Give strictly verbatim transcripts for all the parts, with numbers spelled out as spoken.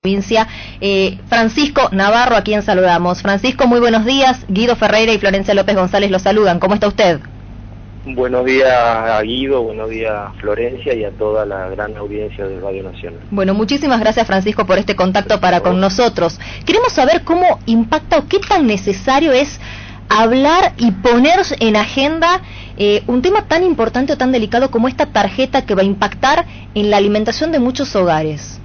provincia. Eh, Francisco Navarro, a quien saludamos. Francisco, muy buenos días. Guido Ferreira y Florencia López González los saludan. ¿Cómo está usted? Buenos días a Guido, buenos días a Florencia y a toda la gran audiencia de Radio Nacional. Bueno, muchísimas gracias, Francisco, por este contacto para con nosotros. Queremos saber cómo impacta o qué tan necesario es hablar y poner en agenda eh, un tema tan importante o tan delicado como esta tarjeta que va a impactar en la alimentación de muchos hogares.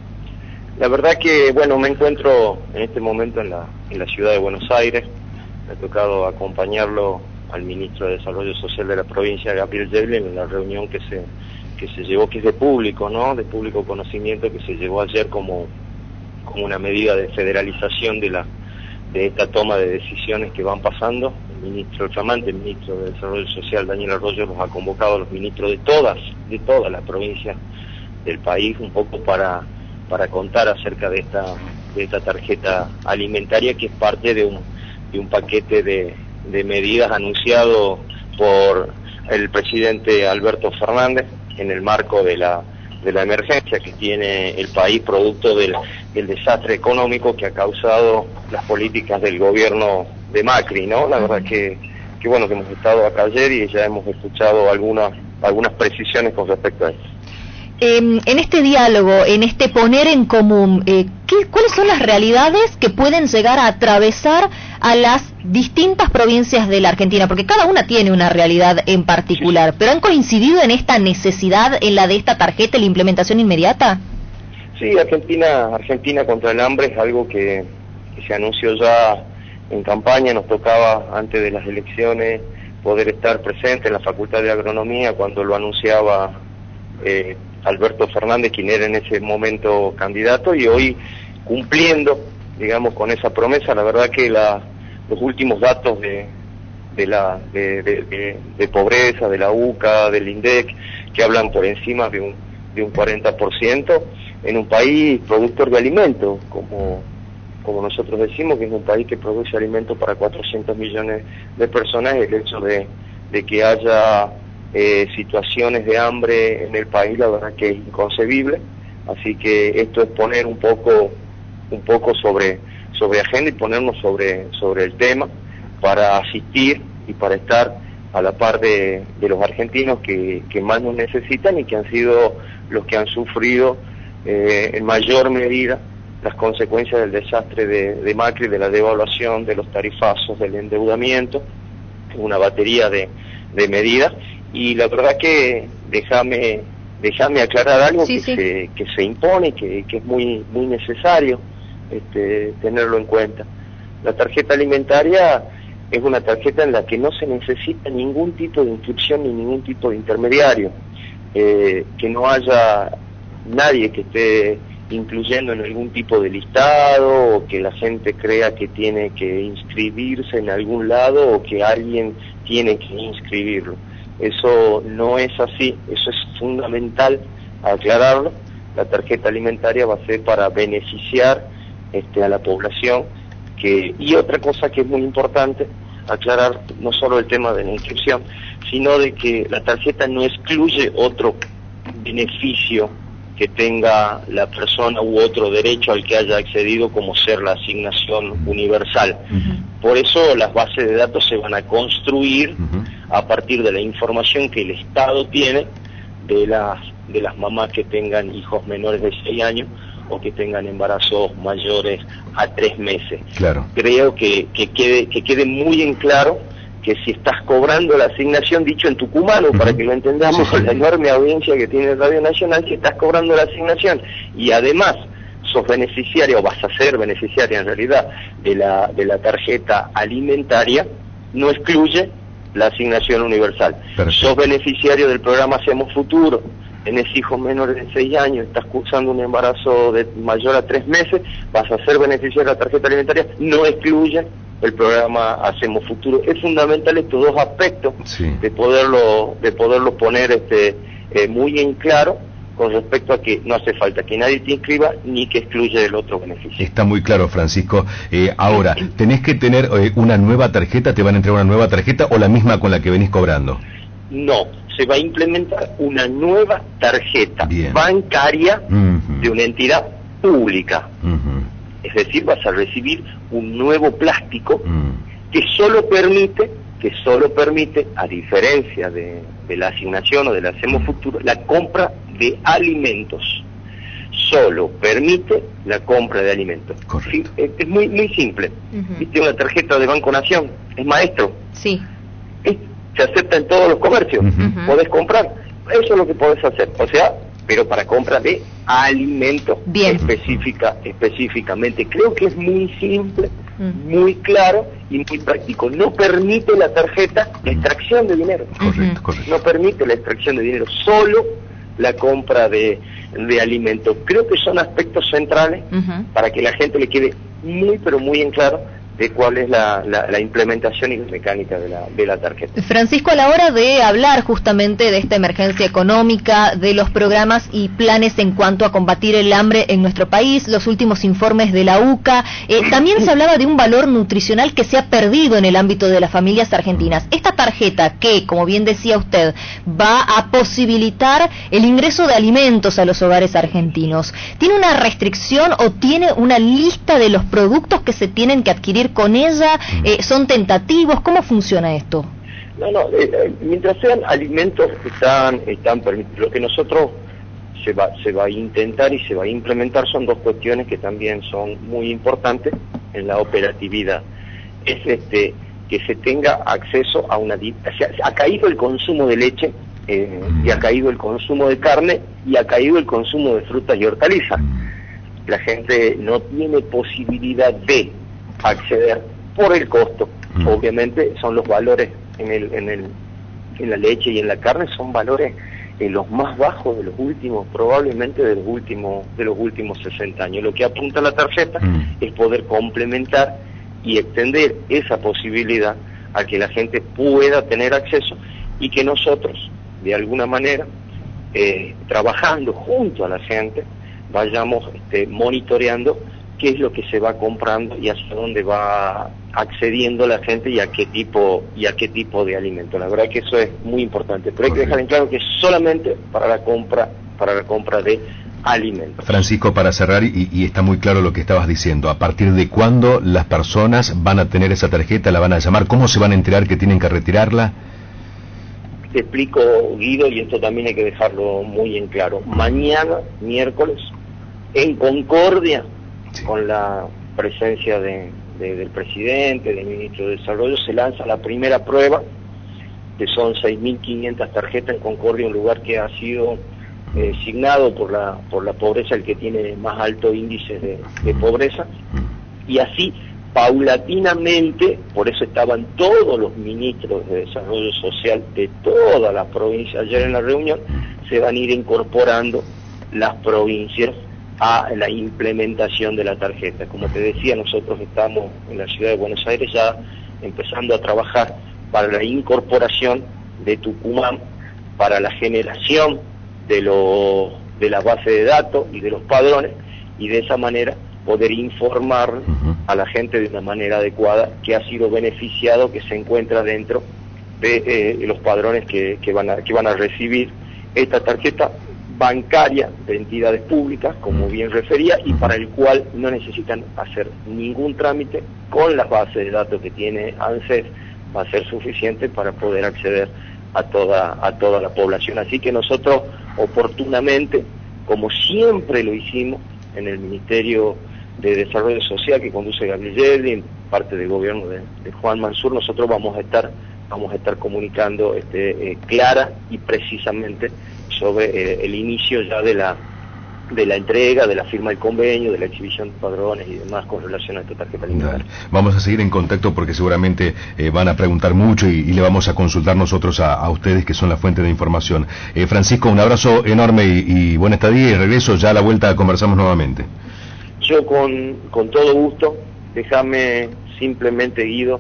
La verdad que, bueno, me encuentro en este momento en la, en la ciudad de Buenos Aires. Me ha tocado acompañarlo al ministro de Desarrollo Social de la provincia, Gabriel Yeblen, en la reunión que se que se llevó, que es de público, ¿no? De público conocimiento, que se llevó ayer como, como una medida de federalización de la de esta toma de decisiones que van pasando. El ministro, el flamante ministro de Desarrollo Social, Daniel Arroyo, los ha convocado a los ministros de todas, de todas las provincias del país, un poco para, para contar acerca de esta, de esta tarjeta alimentaria, que es parte de un, de un paquete de, de medidas anunciado por el presidente Alberto Fernández en el marco de la de la emergencia que tiene el país producto del, del desastre económico que ha causado las políticas del gobierno de Macri, ¿no? La verdad que, que bueno, que hemos estado acá ayer y ya hemos escuchado algunas algunas precisiones con respecto a esto. Eh, en este diálogo, en este poner en común, eh, ¿qué, ¿cuáles son las realidades que pueden llegar a atravesar a las distintas provincias de la Argentina? Porque cada una tiene una realidad en particular, sí. ¿Pero han coincidido en esta necesidad, en la de esta tarjeta, la implementación inmediata? Sí, Argentina, Argentina contra el hambre es algo que, que se anunció ya en campaña. Nos tocaba antes de las elecciones poder estar presente en la Facultad de Agronomía cuando lo anunciaba eh, Alberto Fernández, quien era en ese momento candidato, y hoy cumpliendo, digamos, con esa promesa. La verdad que la, los últimos datos de, de la de, de, de, de pobreza, de la U C A, del INDEC, que hablan por encima de un, de un cuarenta por ciento en un país productor de alimentos, como, como nosotros decimos, que es un país que produce alimentos para cuatrocientos millones de personas. El hecho de, de que haya Eh, situaciones de hambre en el país, la verdad que es inconcebible. Así que esto es poner un poco un poco sobre sobre agenda y ponernos sobre sobre el tema para asistir y para estar a la par de, de los argentinos que, que más nos necesitan y que han sido los que han sufrido eh, en mayor medida las consecuencias del desastre de, de Macri, de la devaluación, de los tarifazos, del endeudamiento, una batería de, de medidas. Y la verdad que déjame déjame aclarar algo sí, que sí. se que se impone, que, que es muy muy necesario este, tenerlo en cuenta. La tarjeta alimentaria es una tarjeta en la que no se necesita ningún tipo de inscripción ni ningún tipo de intermediario, eh, que no haya nadie que esté incluyendo en algún tipo de listado, o que la gente crea que tiene que inscribirse en algún lado o que alguien tiene que inscribirlo. Eso no es así, eso es fundamental aclararlo. La tarjeta alimentaria va a ser para beneficiar este, a la población. Que, y otra cosa que es muy importante aclarar, no solo el tema de la inscripción, sino de que la tarjeta no excluye otro beneficio que tenga la persona u otro derecho al que haya accedido, como ser la asignación universal. Uh-huh. Por eso las bases de datos se van a construir uh-huh. a partir de la información que el Estado tiene de las de las mamás que tengan hijos menores de seis años o que tengan embarazos mayores a tres meses. Claro. Creo que, que quede que quede muy en claro que si estás cobrando la asignación, dicho en tucumano, uh-huh. para que lo entendamos, con la enorme audiencia que tiene Radio Nacional, si estás cobrando la asignación y además sos beneficiario, o vas a ser beneficiaria en realidad, de la, de la tarjeta alimentaria, no excluye la asignación universal. Perfecto. Sos beneficiario del programa Hacemos Futuro, tenés hijos menores de seis años, estás cursando un embarazo de mayor a tres meses, vas a ser beneficiario de la tarjeta alimentaria, no excluye el programa Hacemos Futuro. Es fundamental estos dos aspectos, sí. de poderlo de poderlo poner este eh, muy en claro con respecto a que no hace falta que nadie te inscriba ni que excluya el otro beneficio. Está muy claro, Francisco. Eh, ahora, ¿tenés que tener eh, una nueva tarjeta? ¿Te van a entregar una nueva tarjeta o la misma con la que venís cobrando? No, se va a implementar una nueva tarjeta Bien. bancaria uh-huh. de una entidad pública. Uh-huh. Es decir, vas a recibir un nuevo plástico uh-huh. que solo permite, que solo permite, a diferencia de, de la asignación o de la Hacemos Futuro, la compra de alimentos. Solo permite la compra de alimentos. Sí, es, es muy muy simple. Uh-huh. Viste una tarjeta de Banco Nación, es maestro. Sí. Es, se acepta en todos los comercios. Uh-huh. Podés comprar. Eso es lo que podés hacer. O sea, pero para compra de alimentos. Bien. Específica, específicamente. Creo que es muy simple, uh-huh. muy claro y muy práctico. No permite la tarjeta la extracción de dinero. Correcto, correcto. No permite la extracción de dinero. Solo la compra de, de alimentos. Creo que son aspectos centrales uh-huh. para que la gente le quede muy, pero muy en claro de cuál es la, la, la implementación y la mecánica de la, de la tarjeta. Francisco, a la hora de hablar justamente de esta emergencia económica, de los programas y planes en cuanto a combatir el hambre en nuestro país, los últimos informes de la U C A, eh, también se hablaba de un valor nutricional que se ha perdido en el ámbito de las familias argentinas. Esta tarjeta que, como bien decía usted, va a posibilitar el ingreso de alimentos a los hogares argentinos, ¿tiene una restricción o tiene una lista de los productos que se tienen que adquirir con ella? Eh, ¿Son tentativos? ¿Cómo funciona esto? No, no, eh, mientras sean alimentos están están permitidos. Lo que nosotros se va se va a intentar y se va a implementar son dos cuestiones que también son muy importantes en la operatividad. Es este que se tenga acceso a una... O sea, ha caído el consumo de leche, eh, y ha caído el consumo de carne, y ha caído el consumo de frutas y hortalizas. La gente no tiene posibilidad de acceder por el costo. Mm. Obviamente son los valores en el en el en la leche y en la carne, son valores eh, los más bajos de los últimos, probablemente de los últimos de los últimos sesenta años. Lo que apunta la tarjeta mm. es poder complementar y extender esa posibilidad a que la gente pueda tener acceso y que nosotros, de alguna manera, eh, trabajando junto a la gente, vayamos este, monitoreando qué es lo que se va comprando y hacia dónde va accediendo la gente y a qué tipo y a qué tipo de alimento. La verdad que eso es muy importante, pero hay que dejar en claro que es solamente para la compra para la compra de alimentos. Francisco, para cerrar, y, y está muy claro lo que estabas diciendo, ¿a partir de cuándo las personas van a tener esa tarjeta, la van a llamar? ¿Cómo se van a enterar que tienen que retirarla? Te explico, Guido, y esto también hay que dejarlo muy en claro. Mañana, miércoles, en Concordia, sí. con la presencia de, de, del presidente, del ministro de Desarrollo, se lanza la primera prueba, que son seis mil quinientas tarjetas en Concordia, un lugar que ha sido eh, signado por la por la pobreza, el que tiene más alto índice de, de pobreza, y así paulatinamente, por eso estaban todos los ministros de Desarrollo Social de toda la provincia ayer en la reunión, se van a ir incorporando las provincias a la implementación de la tarjeta. Como te decía, nosotros estamos en la ciudad de Buenos Aires ya empezando a trabajar para la incorporación de Tucumán, para la generación de, los, de la base de datos y de los padrones, y de esa manera poder informar a la gente de una manera adecuada que ha sido beneficiado, que se encuentra dentro de eh, los padrones que, que, van a, que van a recibir esta tarjeta bancaria de entidades públicas, como bien refería, y para el cual no necesitan hacer ningún trámite. Con la base de datos que tiene ANSES va a ser suficiente para poder acceder a toda, a toda la población. Así que nosotros oportunamente, como siempre lo hicimos en el Ministerio de Desarrollo Social que conduce Gabriel Yedlin, parte del gobierno de, de Juan Mansur, nosotros vamos a estar vamos a estar comunicando este, eh, clara y precisamente sobre eh, el inicio ya de la de la entrega, de la firma del convenio, de la exhibición de padrones y demás con relación a esta tarjeta alimentaria. Vamos a seguir en contacto porque seguramente eh, van a preguntar mucho y, y le vamos a consultar nosotros a, a ustedes que son la fuente de información. Eh, Francisco, un abrazo enorme y, y buena estadía y regreso, ya a la vuelta conversamos nuevamente. Yo con, con todo gusto, déjame simplemente, Guido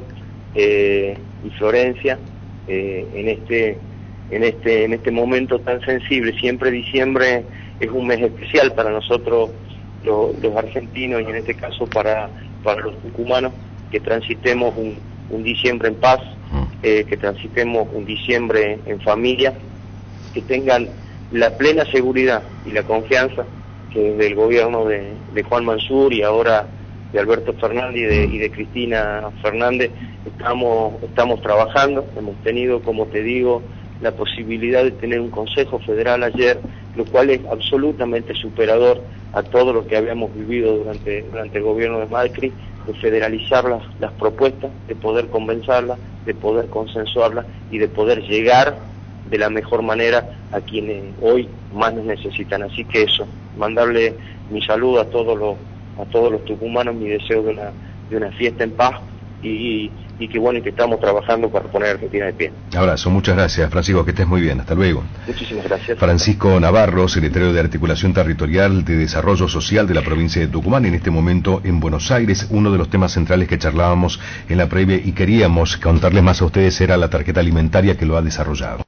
eh, y Florencia, eh, en este en este en este momento tan sensible. Siempre diciembre es un mes especial para nosotros los, los argentinos y en este caso para para los tucumanos, que transitemos un, un diciembre en paz, eh, que transitemos un diciembre en familia, que tengan la plena seguridad y la confianza que desde el gobierno de, de Juan Mansur y ahora de Alberto Fernández y de, y de Cristina Fernández estamos, estamos trabajando. Hemos tenido, como te digo, la posibilidad de tener un Consejo Federal ayer, lo cual es absolutamente superador a todo lo que habíamos vivido durante, durante el gobierno de Macri, de federalizar las, las propuestas, de poder convencerlas, de poder consensuarlas y de poder llegar de la mejor manera a quienes hoy más nos necesitan. Así que eso, mandarle mi saludo a todos los a todos los tucumanos, mi deseo de una de una fiesta en paz y, y que bueno, y que estamos trabajando para poner a Argentina de pie. Abrazo, muchas gracias, Francisco, que estés muy bien, hasta luego. Muchísimas gracias. Francisco Navarro, secretario de Articulación Territorial de Desarrollo Social de la provincia de Tucumán, en este momento en Buenos Aires. Uno de los temas centrales que charlábamos en la previa y queríamos contarles más a ustedes era la tarjeta alimentaria que lo ha desarrollado.